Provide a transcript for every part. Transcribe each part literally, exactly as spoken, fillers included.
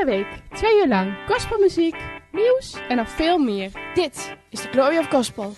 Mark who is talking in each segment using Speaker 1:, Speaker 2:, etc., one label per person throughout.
Speaker 1: week, twee uur lang, gospelmuziek, nieuws en nog veel meer.
Speaker 2: Dit is de Glory of Gospel.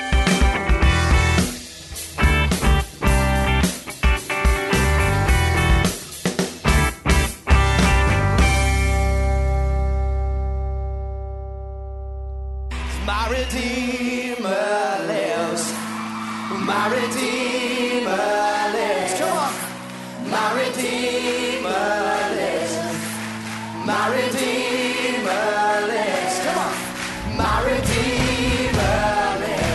Speaker 3: My Redeemer lives. My Redeemer lives. Come on. My Redeemer lives. My Redeemer lives. Come on. My Redeemer lives.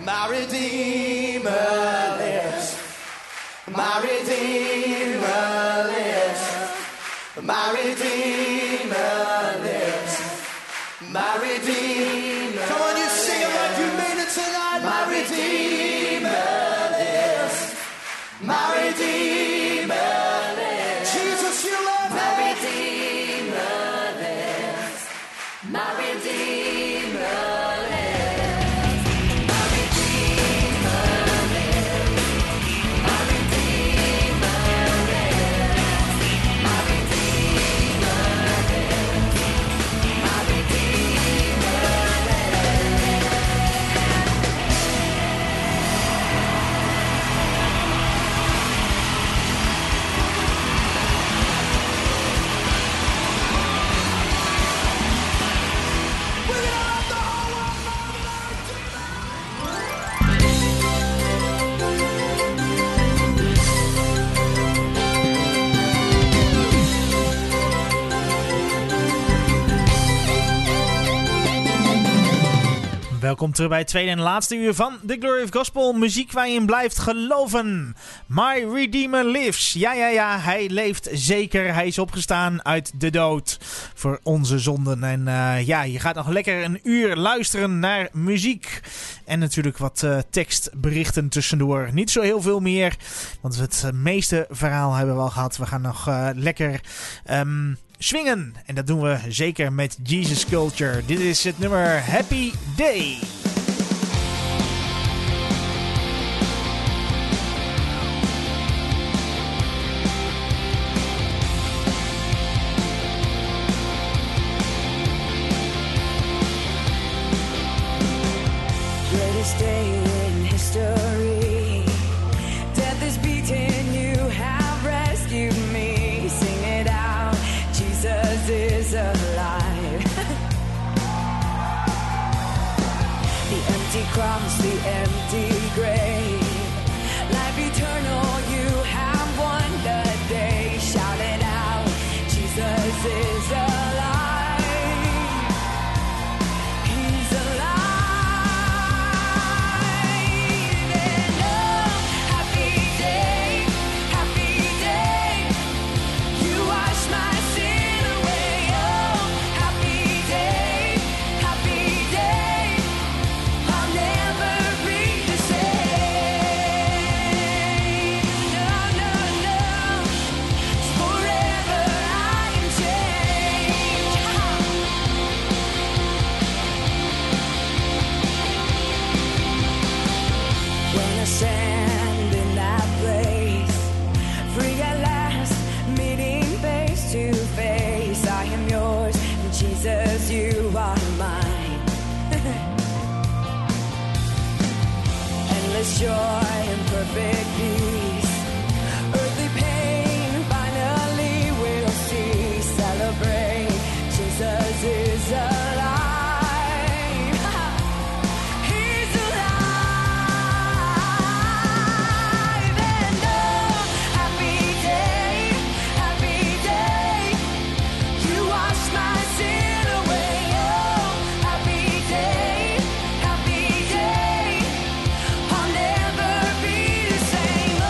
Speaker 3: My Redeemer lives. My Redeemer lives. My Redeemer lives. My Redeemer. Come on, you sing it like you mean it tonight. My Redeemer lives. My Redeemer lives. Jesus, you love me. My Redeemer lives. My Redeemer.
Speaker 4: Welkom terug bij het tweede en laatste uur van The Glory of Gospel. Muziek waar je in blijft geloven. My Redeemer lives. Ja, ja, ja, hij leeft zeker. Hij is opgestaan uit de dood voor onze zonden. En uh, ja, je gaat nog lekker een uur luisteren naar muziek. En natuurlijk wat uh, tekstberichten tussendoor. Niet zo heel veel meer, want het meeste verhaal hebben we al gehad. We gaan nog uh, lekker... Um, swingen. En dat doen we zeker met Jesus Culture. Dit is het nummer Happy Day.
Speaker 5: Greatest day in history. Death is beaten, you have rescued me. Sing it out. Jesus is alive. The empty cross, the empty grave. Life eternal, you have won the day. Shout it out, Jesus is alive. He's alive. And oh, happy day, happy day. You wash my sin away. Oh, happy day, happy day. I'll never be the same. No, no, no. Forever I am changed. When I stand in that place, free at last, meeting face to face, I am yours, and Jesus, you are mine. Endless joy and perfect peace, earthly pain finally will cease. Celebrate, Jesus is alive. He's alive. And oh, happy day, happy day. You wash my sin away. Oh, happy day, happy day. I'll never be the same.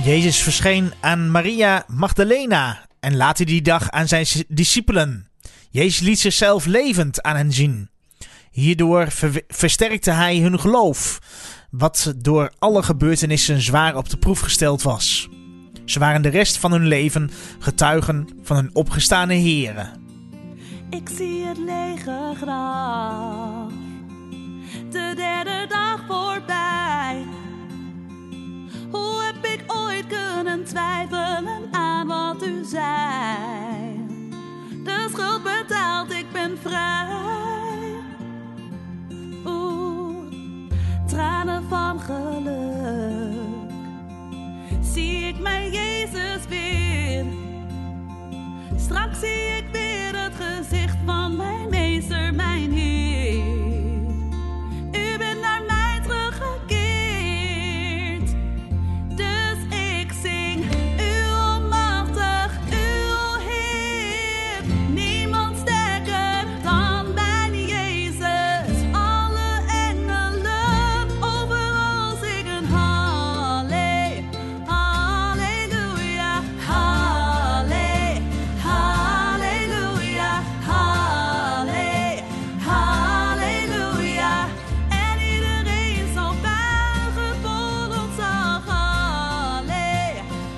Speaker 4: Jezus verscheen aan Maria Magdalena en later die dag aan zijn discipelen. Jezus liet zichzelf levend aan hen zien. Hierdoor ver- versterkte hij hun geloof, wat door alle gebeurtenissen zwaar op de proef gesteld was. Ze waren de rest van hun leven getuigen van hun opgestane Here.
Speaker 5: Ik zie het lege graf, de derde dag voorbij. Hoe heb ik ooit kunnen twijfelen aan wat u zei? De schuld betaald, ik ben vrij. Oeh, tranen van geluk. Zie ik mijn Jezus weer. Straks zie ik weer het gezicht van mijn meester, mijn Heer. U bent naar mij teruggekeerd. Dus ik zing u almachtig, u o Heer. Niemand sterker dan mijn Jezus. Alle engelen overal zingen halle, halleluja, halle, halleluja, halle, halleluja. En iedereen zal buigen voor ons zang, halle,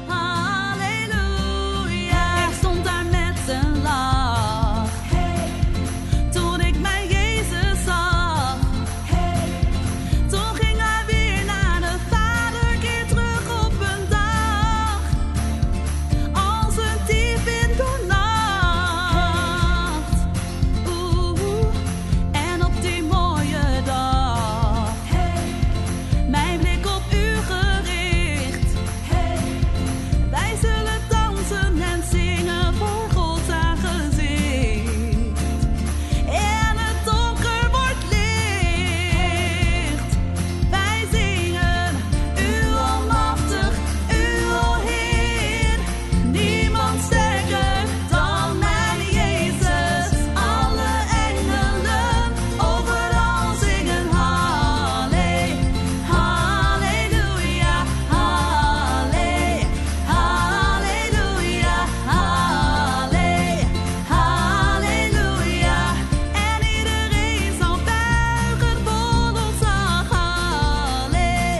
Speaker 5: halleluja. Ik stond daar met zijn lach, toen ik mijn Jezus zag. Toen ging hij weer naar de Vader, keer terug op een dag, als een dief in de nacht. Oeh, en op die mooie dag, mijn blik op u gericht. Wij zullen dansen en zingen voor Gods aangezicht. En het donker wordt licht. Wij zingen u almachtig, u o Heer. Niemand sterker dan mijn Jezus. Alle engelen overal zingen halle, halleluja, halle, halleluja, halle, halleluja. En iedereen zal buigen voor ons zang, halle,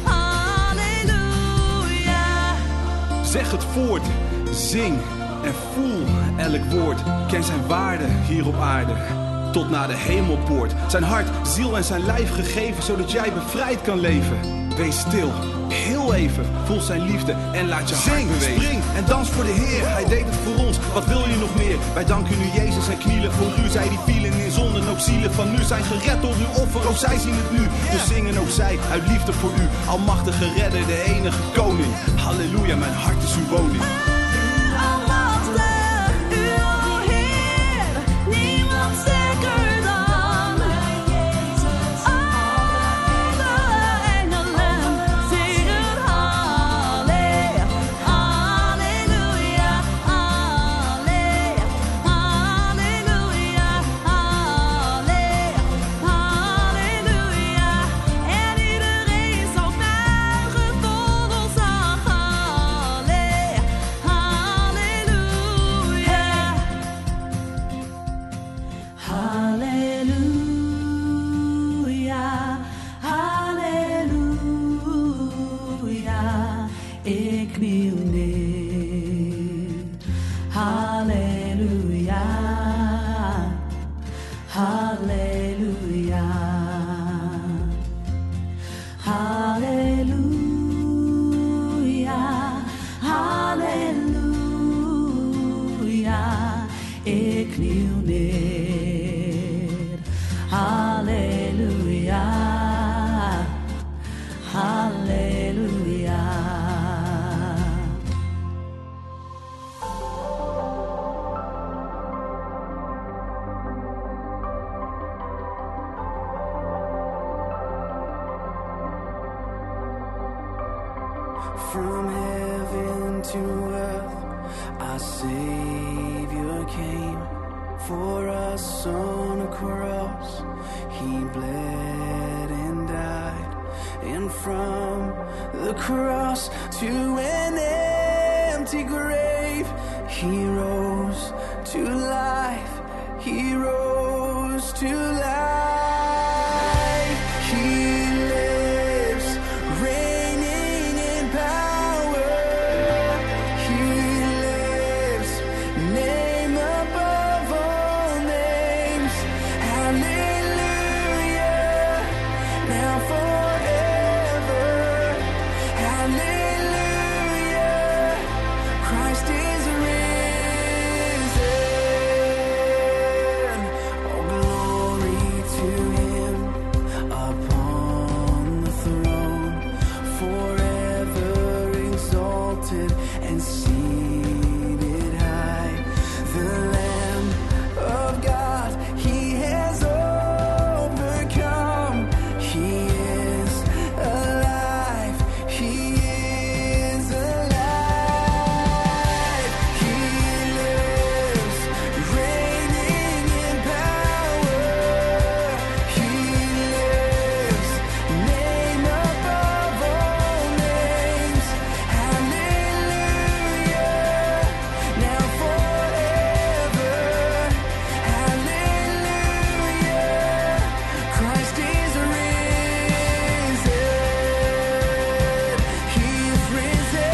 Speaker 5: halleluja.
Speaker 6: Zeg het voort, zing en voel elk woord. Ken zijn waarde hier op aarde, tot naar de hemelpoort. Zijn hart, ziel en zijn lijf gegeven, zodat jij bevrijd kan leven. Wees stil, heel even, voel zijn liefde en laat je hart
Speaker 7: Zing,
Speaker 6: bewegen.
Speaker 7: spring en dans voor de Heer.
Speaker 6: Hij deed het voor ons, wat wil je nog meer? Wij danken u Jezus en knielen voor u. Zij die vielen in zonden, ook zielen van nu zijn gered door uw offer. Ook zij zien het nu, dus zingen ook zij uit liefde voor u. Almachtige redder, de enige koning. Halleluja, mijn hart is uw woning.
Speaker 5: Almachtig, u o Heer. Niemand sterker dan mijn Jezus. Alle engelen zingen halle, halleluja, halle, halleluja, halle, halleluja. En iedereen zal buigen voor ons zang, halle, halleluja. Halleluja, halleluja, ik kniel neer. Halleluja, halleluja, halleluja, halleluja, ik kniel neer. Halleluja, halleluja.
Speaker 3: From heaven to earth, our Savior came. For us on a cross, He bled and died, And from the cross to an empty grave, he rose to life, he rose to life. He lives, reigning in power. He lives, name above all names. Hallelujah, now forever. Hallelujah, Christ is risen. Oh, glory to him upon the throne, forever exalted and seated high. The Lamb of God, he has overcome. He is alive, he is alive. He lives, reigning in power. He lives, name above all names. Hallelujah, now forever. Hallelujah, Christ is risen. He is risen.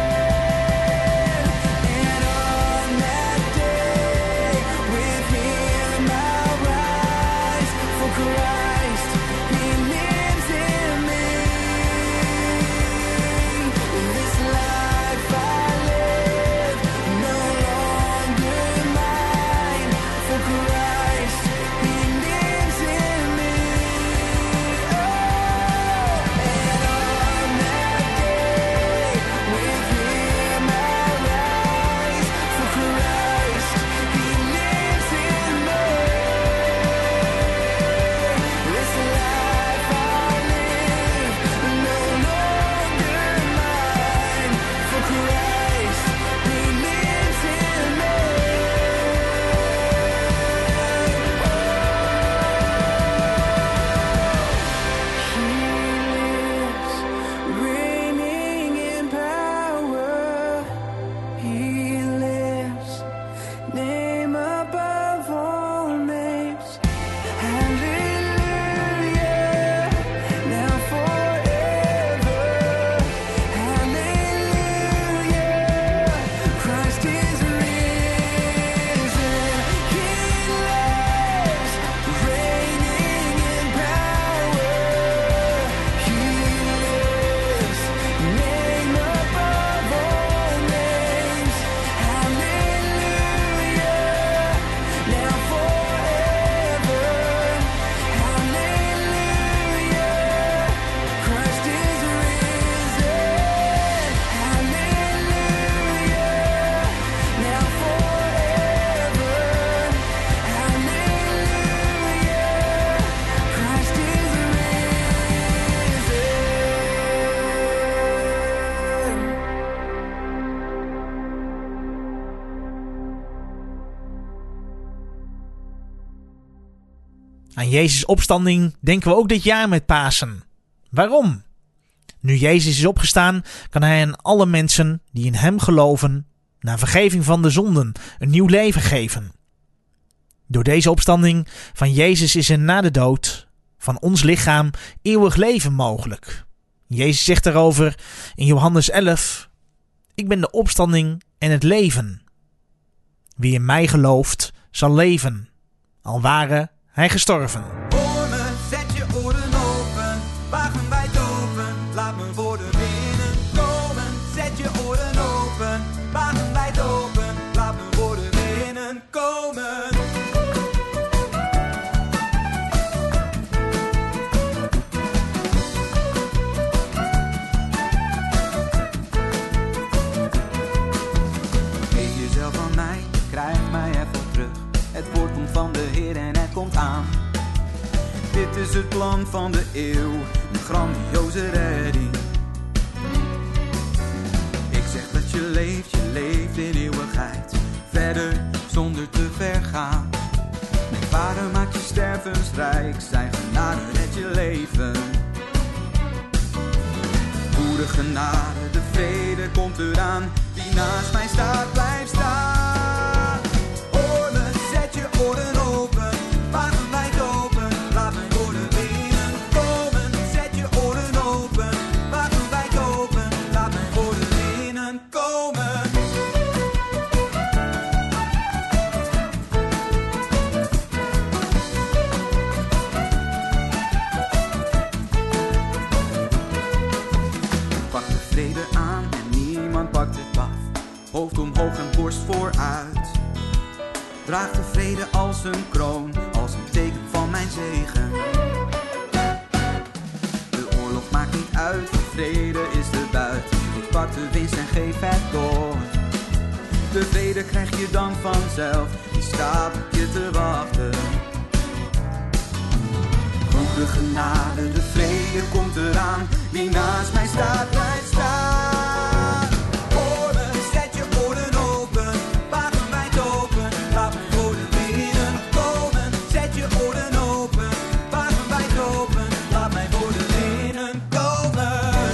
Speaker 3: And on that day, with him I'll rise. For Christ, he lives in me. This life I live, no longer mine. For Christ, he lives in me. Oh, and on that day, with him I'll rise. For Christ, he lives in me. This life I live, no longer mine. For Christ, he lives in me. He lives, reigning in power. He lives, name above all names. Hallelujah, now forever. Hallelujah, Christ is risen. He lives, reigning in power. He lives, name above all names. Hallelujah, now forever. Hallelujah, Christ is risen. Hallelujah, now forever. Hallelujah, Christ is
Speaker 4: Aan Jezus' opstanding denken we ook dit jaar met Pasen. Waarom? Nu Jezus is opgestaan, kan hij aan alle mensen die in hem geloven, na vergeving van de zonden, een nieuw leven geven. Door deze opstanding van Jezus is er na de dood van ons lichaam eeuwig leven mogelijk. Jezus zegt daarover in Johannes elf: Ik ben de opstanding en het leven. Wie in mij gelooft, zal leven, al ware hij gestorven.
Speaker 7: Hoor me, zet je oren open, wagen wij open, laat me worden binnenkomen. Zet je oren open, wagen wij open, laat me worden binnenkomen. Geef jezelf aan mij, krijg mij even terug. Het woord komt van de Heer en het komt aan. Dit is het plan van de eeuw, een grandioze redding. Ik zeg dat je leeft, je leeft in eeuwigheid. Verder zonder te vergaan. Mijn Vader maakt je stervensrijk, zijn genade redt je leven. Goede genade, de vrede komt eraan. Wie naast mij staat, blijft staan. Hoor me, zet je oren open. Wagen wijd open, laat mijn woorden binnenkomen. Zet je oren open, wagen wijd open. Laat mijn woorden binnenkomen. Pak de vrede aan en niemand pakt het af. Hoofd omhoog en borst vooruit. Draag de vrede als een kroon, als een teken van mijn zegen. De oorlog maakt niet uit, de vrede is de buit. Ik pak de winst en geef het door. De vrede krijg je dan vanzelf, die staat op je te wachten. Goede genade, de vrede komt eraan. Wie naast mij staat, blijft staan. Hoor me, zet je oren open. Wagen wijd open, laat mijn woorden binnenkomen. Zet je oren open, wagen wijd open. Laat mijn woorden binnenkomen.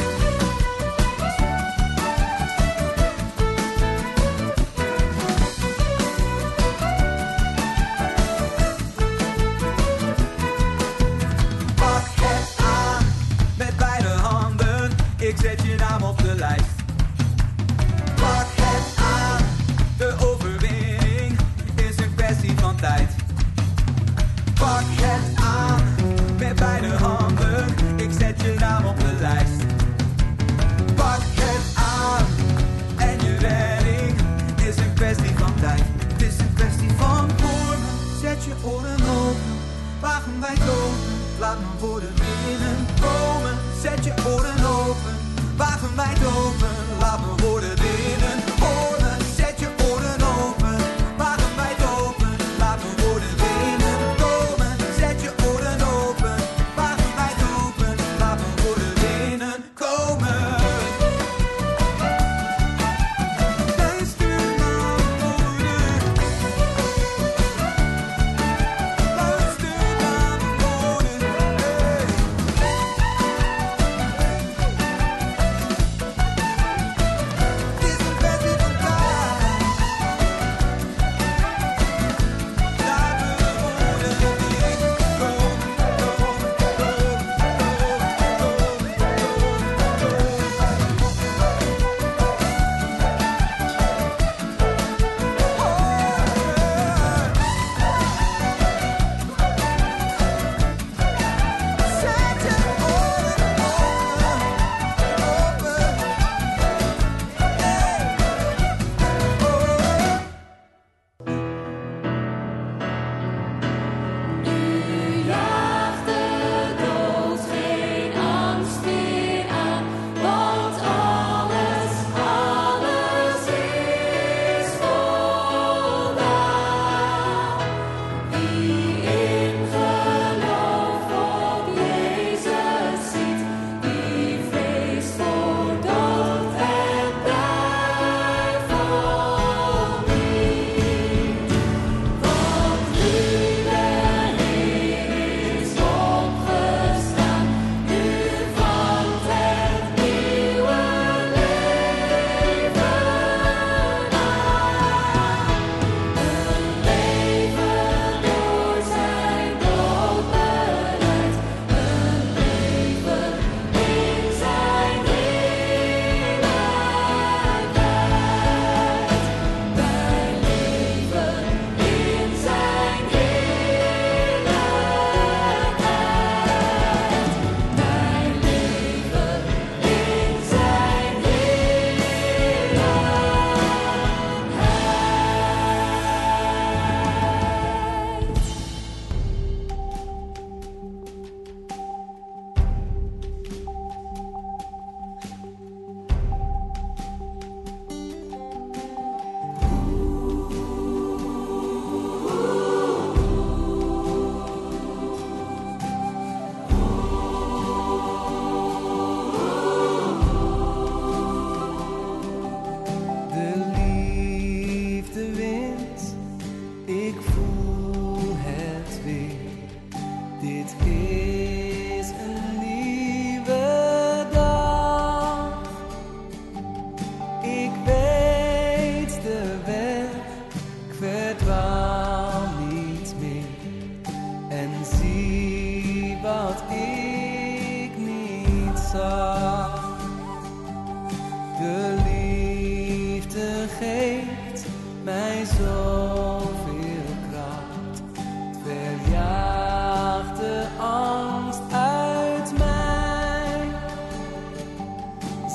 Speaker 7: Pak het aan met beide handen. Ik zet je naam op de lijst. Pak het aan, de overwinning is een kwestie van tijd. Pak het aan met beide handen. Ik zet je naam op de lijst. Pak het aan en je redding is een kwestie van tijd. Het is een kwestie van hoor me, zet je oren open. Wagen wijd open, laat mijn woorden binnenkomen. Zet je oren open, wagen wijd open. Laat mijn woorden binnen. Hoor me, zet je oren open. Wagen wijd open, laat mijn woorden binnenkomen. Zet je oren open, wagen wijd open. Laat mijn woorden binnenkomen. Luister naar mijn woorden. Luister naar mijn woorden. Hey. Het is een kwestie van tijd. Laat mijn woorden binnenkomen.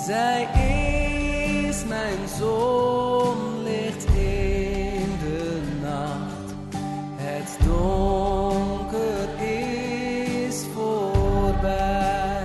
Speaker 5: Zij is mijn zonlicht in de nacht. Het donker is voorbij.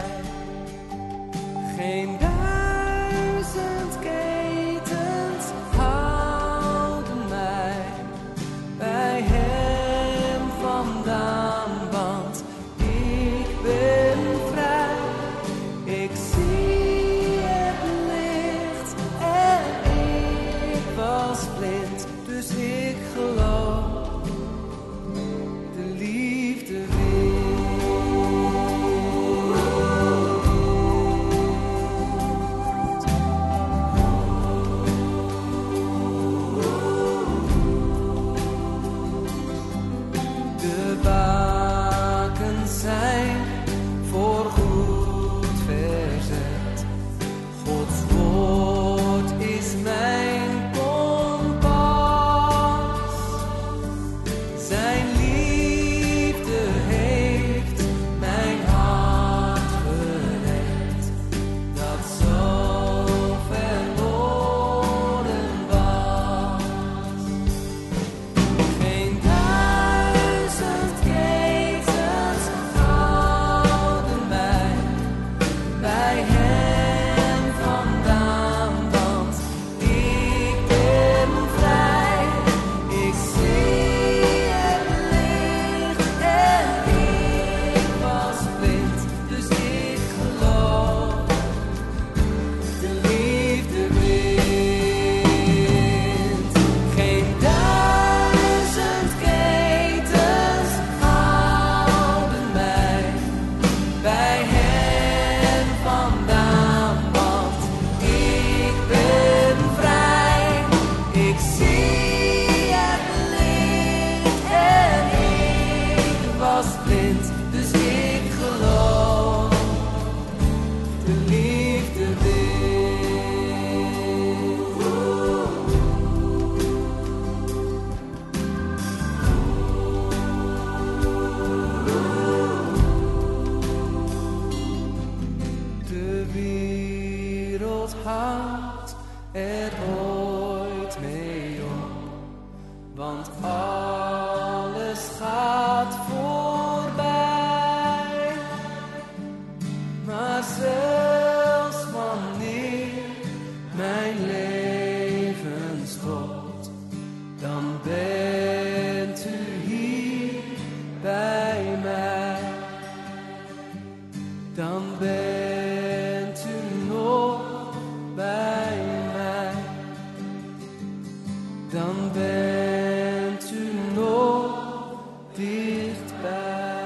Speaker 5: Geen duizend ketens houden mij bij hem vandaan, want ik ben vrij. Ik zie het licht en ik was blind, dus ik geloof de liefde wint. De bakens zijn voorgoed verzet. Gods woord is mijn kompas. Zijn liefde heeft mijn hart gered, dat zo verloren was. Geen duizend ketens houden mij bij hem vandaan, want ik ben vrij. Ik zie het licht en ik was blind, dus ik geloof de liefde wint. Geen duizend ketens houden mij bij hem vandaan, want ik ben vrij. Ik zie het licht en ik was blind, dus ik geloof de liefde wint. De wereld houdt er ooit mee op, want alles gaat voorbij. Maar zelfs wanneer mijn leven stopt, dan bent u hier bij mij. Dan bent u nog bij mij. Dan bent u nog dichtbij.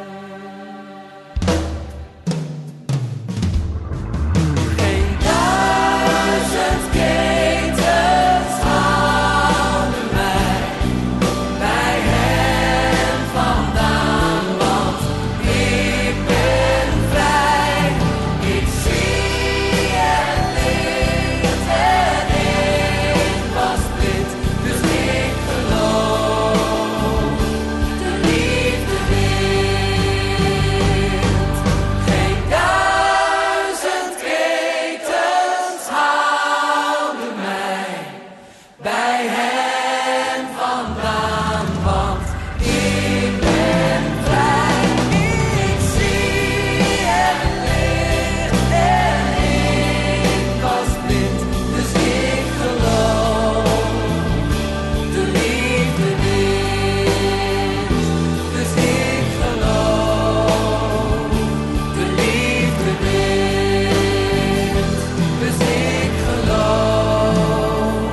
Speaker 5: Geen duizend ketens houden mij bij hem vandaan, want ik ben vrij. Ik zie het licht en ik was blind, dus ik geloof de liefde wint. Geen duizend ketens houden mij bij hem vandaan, want ik ben vrij. Ik zie het licht en ik was blind, dus ik geloof de liefde wint. Dus ik geloof de liefde wint. Dus ik geloof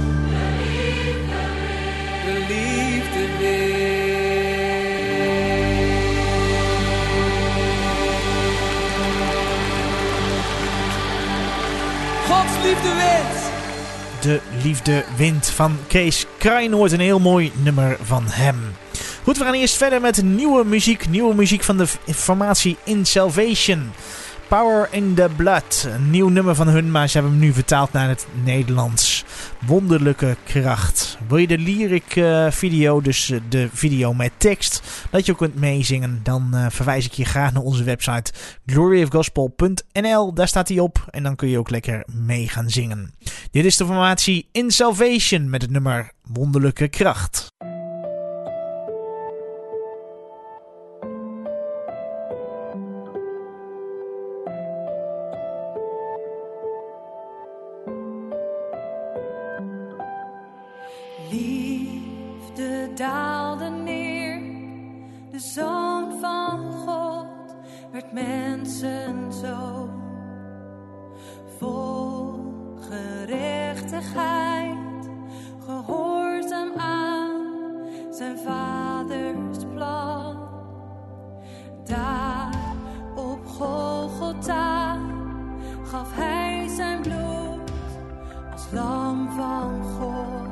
Speaker 5: de liefde wint. Gods liefde wint.
Speaker 4: De liefde wint van Kees Kraaienoord. Een heel mooi nummer van hem. Goed, we gaan eerst verder met nieuwe muziek. Nieuwe muziek van de formatie In Salvation. Power in the Blood. Een nieuw nummer van hun, maar ze hebben hem nu vertaald naar het Nederlands. Wonderlijke kracht. Wil je de lyric uh, video, dus uh, de video met tekst, dat je ook kunt meezingen, dan uh, verwijs ik je graag naar onze website glory of gospel punt n l. Daar staat hij op en dan kun je ook lekker mee gaan zingen. Dit is de formatie In Salvation met het nummer Wonderlijke Kracht.
Speaker 5: Liefde daalde neer, de Zoon van God werd mensenzoon. Vol gerechtigheid, gehoorzaam aan zijn vaders plan. Daar op Golgotha gaf hij zijn bloed als lam van God.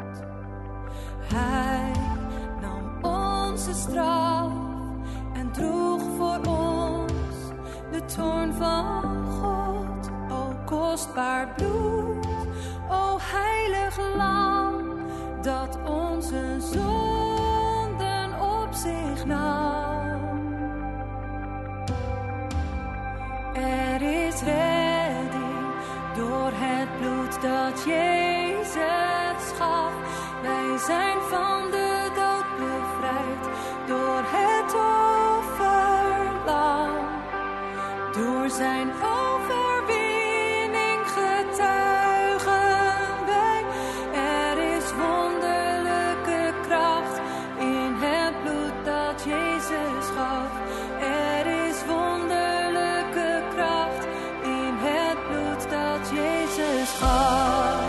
Speaker 5: Hij nam onze straf en droeg voor ons de toorn van God. O kostbaar bloed, o heilig lam, dat onze zonden op zich nam. Er is redding door het bloed dat Jezus gaf. Wij zijn van de dood bevrijd door het offerlam. Door zijn overwinning getuigen wij. Er is wonderlijke kracht in het bloed dat Jezus gaf. Er is wonderlijke kracht in het bloed dat Jezus gaf.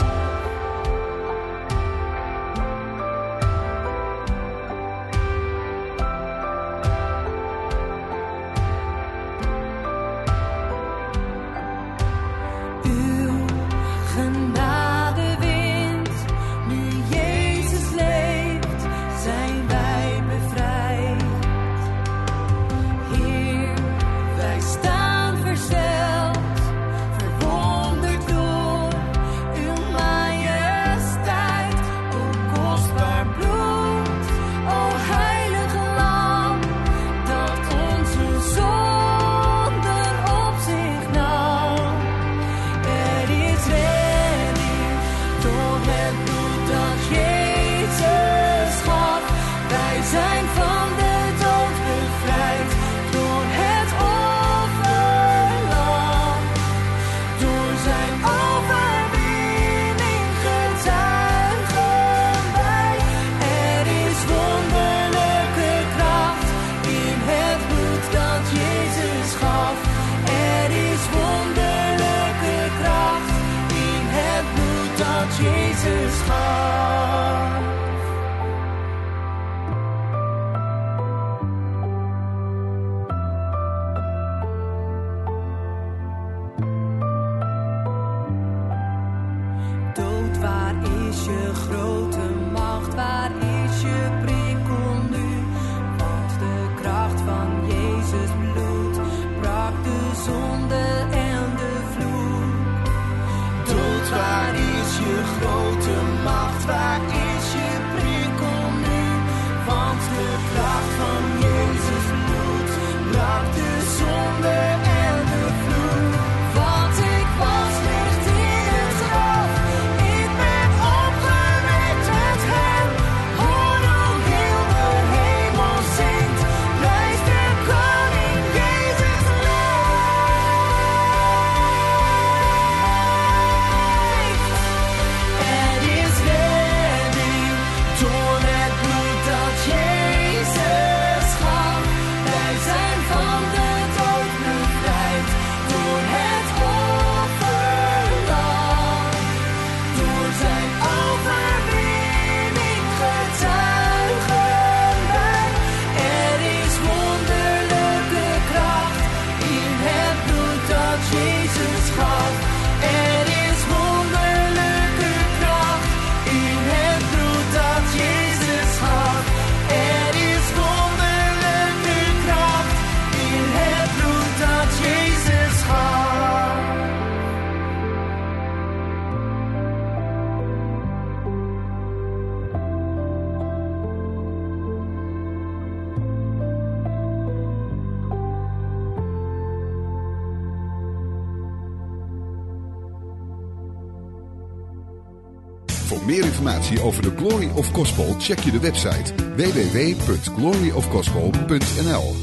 Speaker 5: Jezus gaf. Dood, waar is je grote macht? Waar is je prikkel nu? Want de kracht van Jezus bloed brak de zonde en de vloek. Dood, waar is je grote macht? Waar is je prikkel nu? Want de kracht van Jezus bloed brak de zonde en de vloek. Want ik was licht in het graf, ik ben opgewekt en
Speaker 8: Voor meer informatie over de Glory of Gospel check je de website w w w punt glory of gospel punt n l.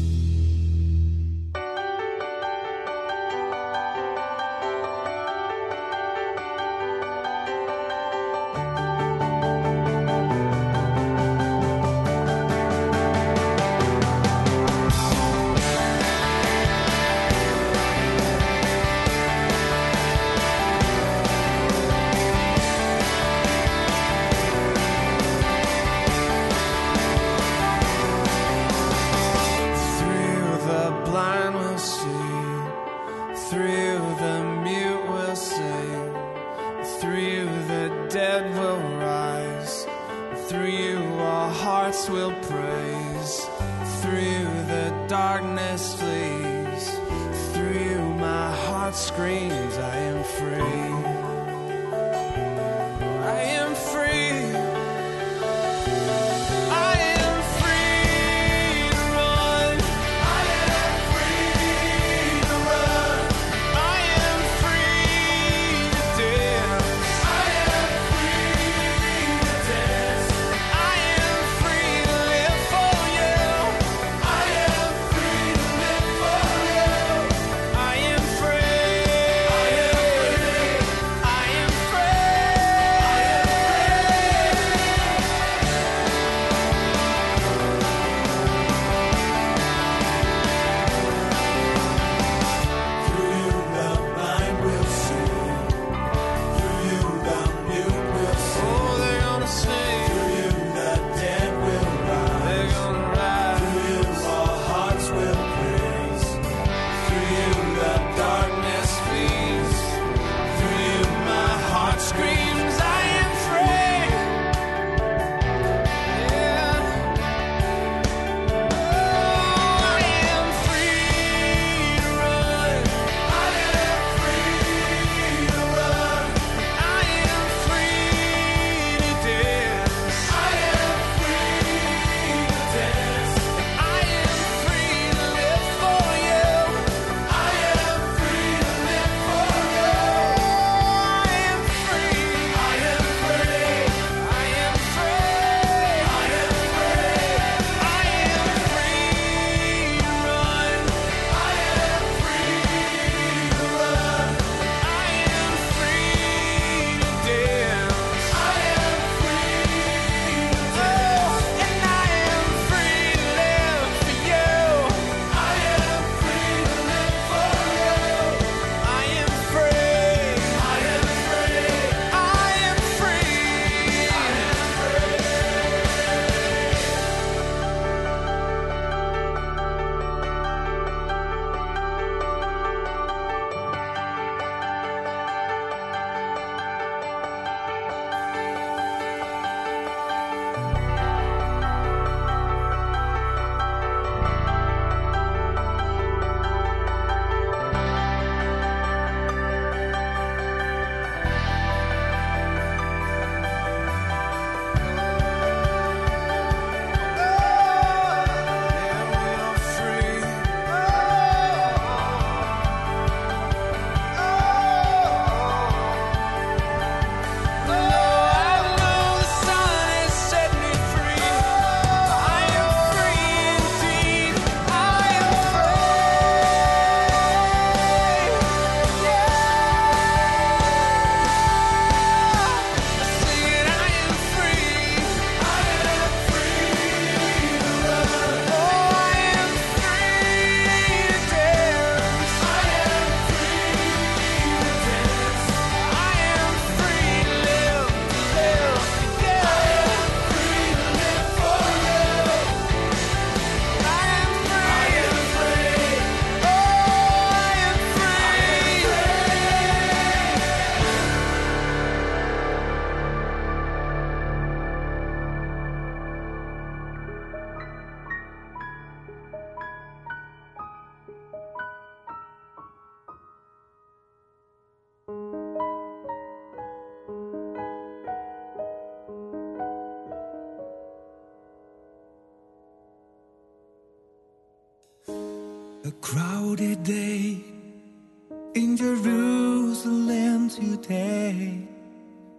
Speaker 3: A crowded day in Jerusalem today.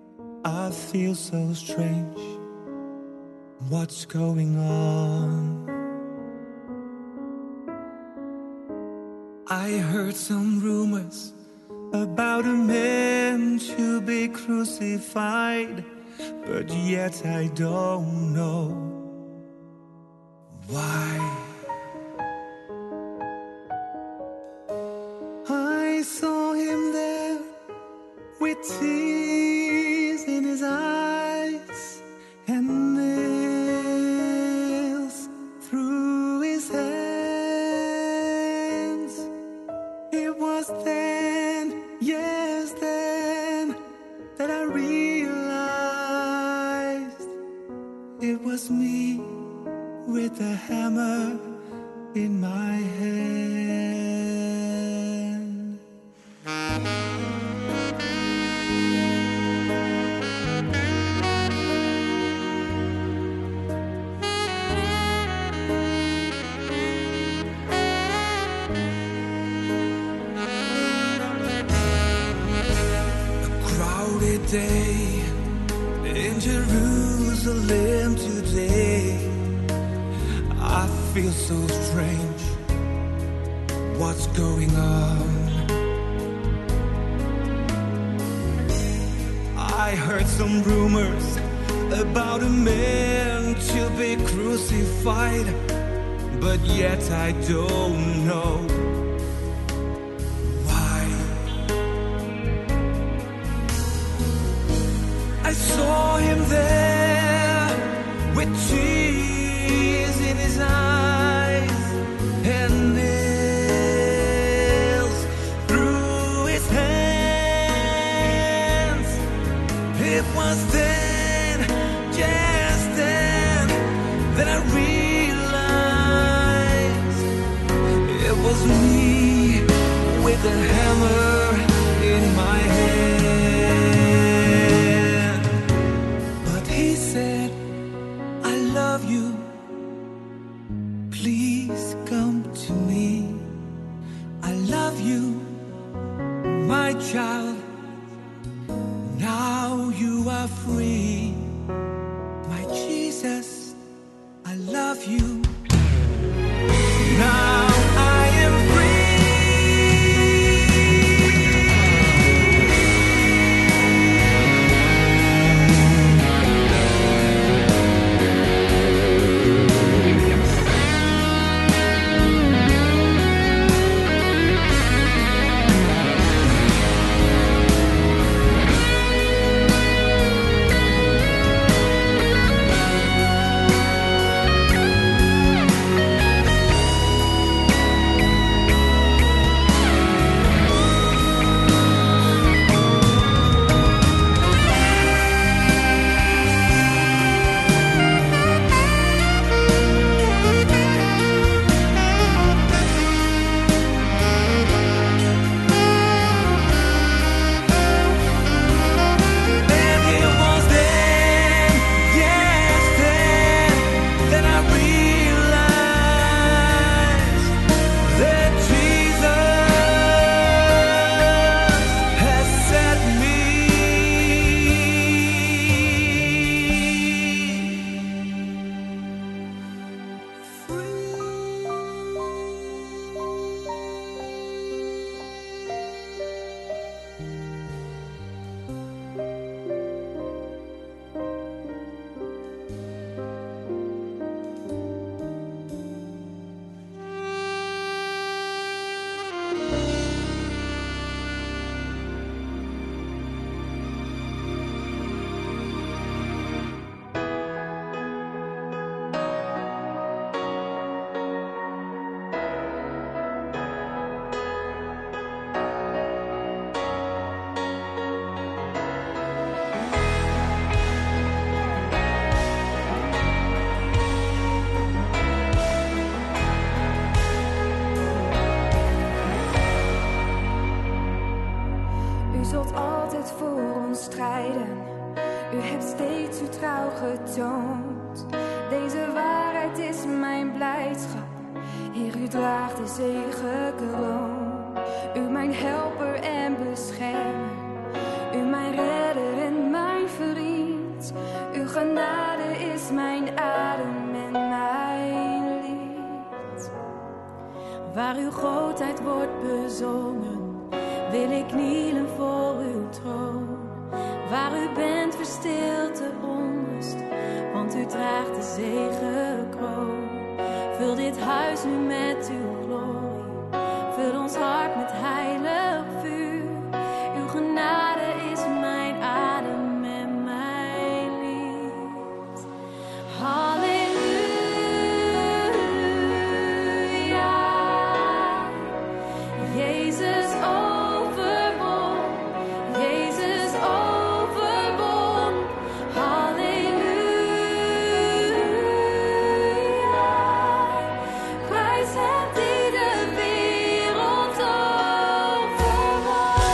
Speaker 3: I feel so strange. What's going on? I heard some rumors about a man to be crucified, but yet I don't know why. I saw him there with tears in his eyes and nails through his hands. It was then, yes then, that I realized it was me with a hammer in my hand. Day in Jerusalem today, I feel so strange. What's going on? I heard some rumors about a man to be crucified, but yet I don't know. I saw him there with tears in his eyes and nails through his hands. It was then, just then, that I realized it was me with a hammer in my hand. He said, I love you, please come to me. I love you, my child, now you are free. My Jesus, I love you, now I am free.
Speaker 9: U hebt steeds uw trouw getoond. Deze waarheid is mijn blijdschap. Heer, u draagt de zegenkroon. U mijn helper en beschermer. U mijn redder en mijn vriend. uw grootheid wordt bezongen, wil ik knielen voor uw troon. Waar u bent verstilt de onrust, want u draagt de zegenkroon. Vul dit huis nu met uw glorie, vul ons hart met heilig vuur. Uw genade is mijn adem en mijn lied. Halleluja. Jezus overwon, Jezus overwon. Halleluja. Prijs hem die de wereld overwon.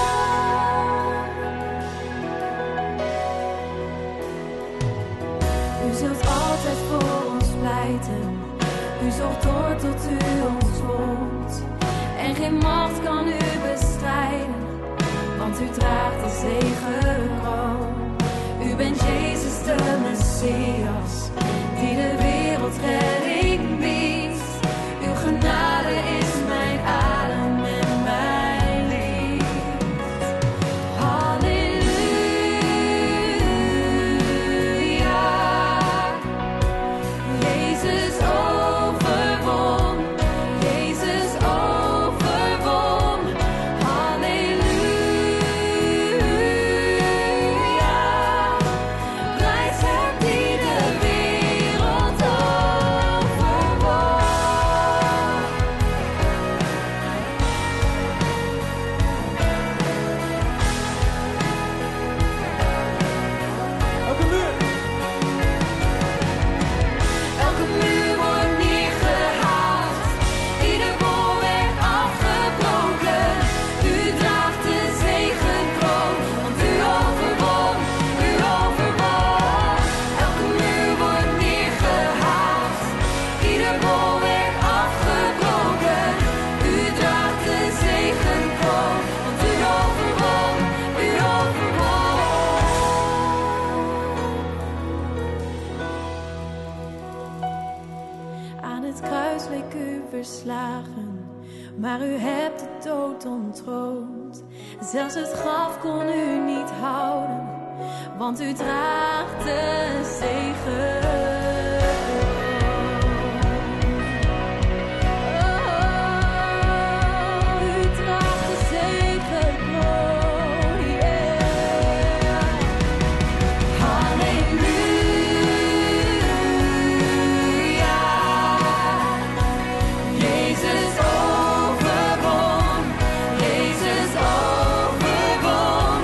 Speaker 9: U zult altijd voor ons pleiten, u zorgt door tot u ons woont. En geen macht kan u bestrijden, want u draagt de zegenkroon. U bent Jezus de Messias, die de wereld redding biedt. Uw genade is mijn adem en mijn lied. Halleluja. Jezus overwon, Jezus overwon. Halleluja. Prijs hem die de wereld overwon. Elke muur wordt neergehaald, ieder bolwerk afgebroken. U draagt de zegenkroon, want u overwon, u overwon. Elke muur wordt neergehaald, ieder bolwerk afgebroken. U draagt de zegenkroon, want u overwon, u overwon. Aan het kruis leek u verslagen, maar u hebt de dood ontroond. Zelfs het graf kon u niet houden, want u draagt de zegen. Oh, u draagt de zegenkroon, yeah. Halleluja. Jezus overwon, Jezus overwon.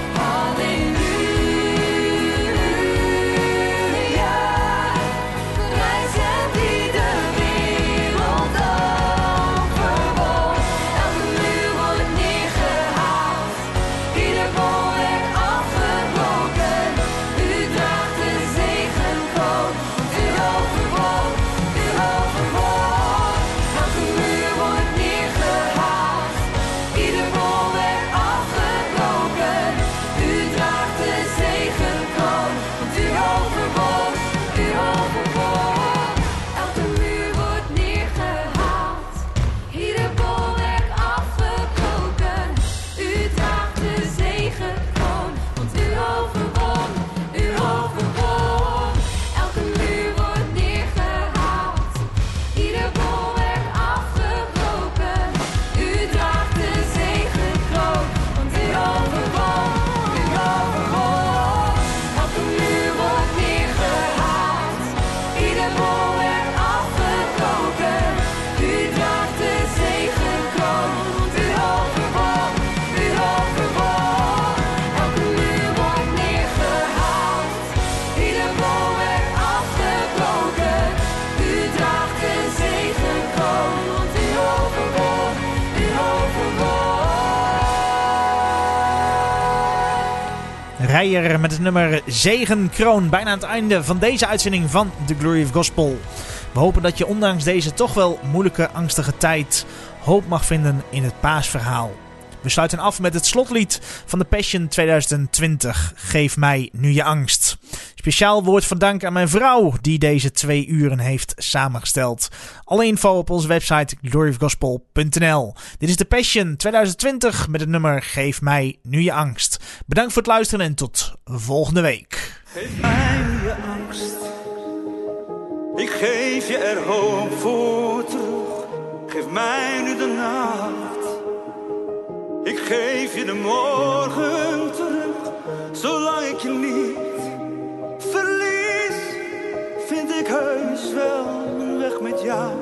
Speaker 9: Halleluja. Prijs hem die de wereld overwon. Elke muur wordt neergehaald, ieder bolwerk afgebroken. U draagt de zegenkroon, want u overwon, u overwon. Elke muur wordt neergehaald, ieder bolwerk afgebroken. U draagt de zegenkroon, want u overwon, u overwon. Elke muur wordt neergehaald, ieder bolwerk afgebroken. U draagt de zegenkroon, want u overwon, u overwon. Elke muur wordt neergehaald, ieder bolwerk afgebroken. U draagt de zegenkroon, want u overwon, u overwon. Elke muur wordt neergehaald, ieder bolwerk afgebroken. U draagt de zegenkroon, want u overwon, u overwon. Elke muur wordt neergehaald, ieder bolwerk afgebroken. U draagt de zegenkroon, want u overwon, u overwon.
Speaker 4: Rijer met het nummer Zegenkroon. Bijna aan het einde van deze uitzending van The Glory of Gospel. We hopen dat je ondanks deze toch wel moeilijke, angstige tijd hoop mag vinden in het paasverhaal. We sluiten af met het slotlied van de Passion tweeduizend twintig. Geef mij nu je angst. Speciaal woord van dank aan mijn vrouw die deze twee uren heeft samengesteld. Alle info op onze website glory of gospel punt n l. Dit is The Passion twintig twintig met het nummer Geef mij nu je angst. Bedankt voor het luisteren en tot volgende week.
Speaker 3: Geef mij nu je angst. Ik geef je er hoop voor terug. Geef mij nu de nacht. Ik geef je de morgen terug. Zolang ik je niet verlies, vind ik heus wel een weg met jou.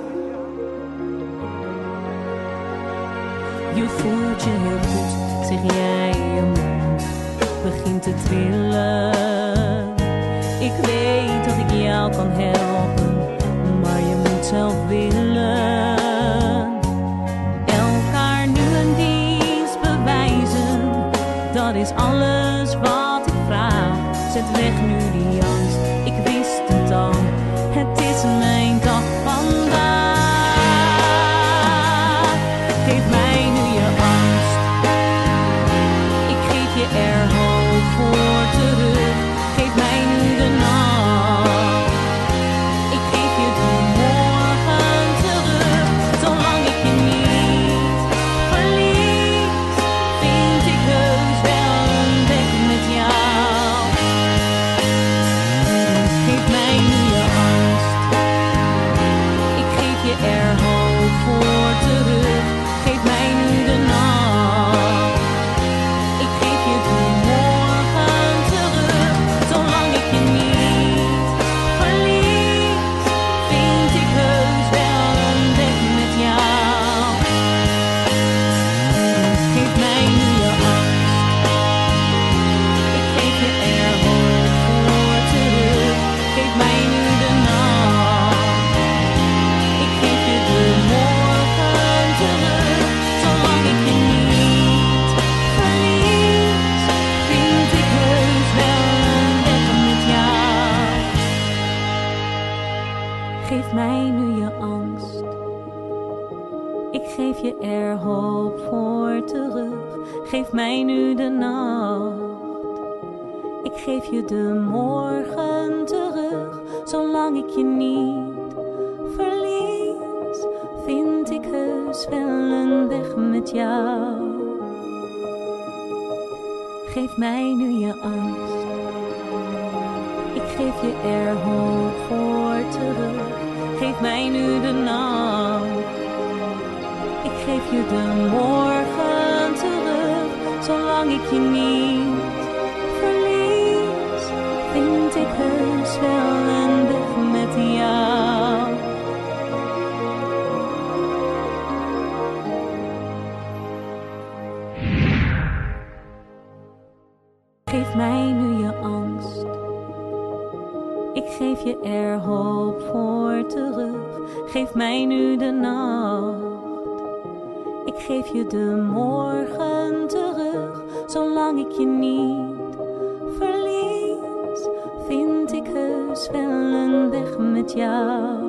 Speaker 9: Je voelt je heel goed, zeg jij, je mond begint te trillen. Ik weet dat ik jou kan helpen, maar je moet zelf willen. Elkaar nu een dienst bewijzen, dat is alles wat ik vraag. Zet weg nu die angst, ik wist het al, het is mijn dag vandaag. Geef mij nu je angst, ik geef je er hoop voor terug. Geef mij nu de nacht, ik geef je de morgen terug. Zolang ik je niet verlies, vind ik heus wel een weg met jou. Geef mij nu je angst, ik geef je er hoop voor terug. Geef mij nu de nacht, ik geef je de morgen terug. Zolang ik je niet verlies, vind ik heus wel een weg met jou. Geef mij nu je angst, ik geef je er hoop voor terug. Geef mij nu de nacht, ik geef je de morgen terug. Zolang ik je niet verlies, vind ik heus wel een weg met jou. Geef mij nu je angst, ik geef je er hoop voor terug. Geef mij nu de nacht, ik geef je de morgen terug. Zolang ik je niet verlies, vind ik heus wel een weg met jou. Geef mij nu je angst, ik geef je er hoop voor terug. Geef mij nu de nacht, ik geef je de morgen terug. Zolang ik je niet verlies, vind ik heus wel een weg met jou. Geef mij nu je angst, ik geef je er hoop voor terug. Geef mij nu de nacht, ik geef je de morgen terug. Zolang ik je niet verlies, vind ik heus wel een weg met jou.